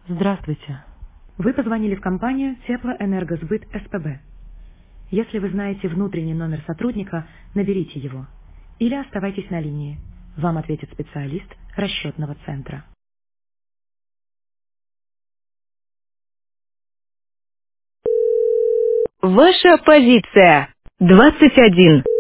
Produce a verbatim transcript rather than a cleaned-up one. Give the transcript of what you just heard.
Здравствуйте. Вы позвонили в компанию Теплоэнергосбыт СПБ. Если вы знаете внутренний номер сотрудника, наберите его. Или оставайтесь на линии. Вам ответит специалист расчетного центра. Ваша позиция. двадцать один.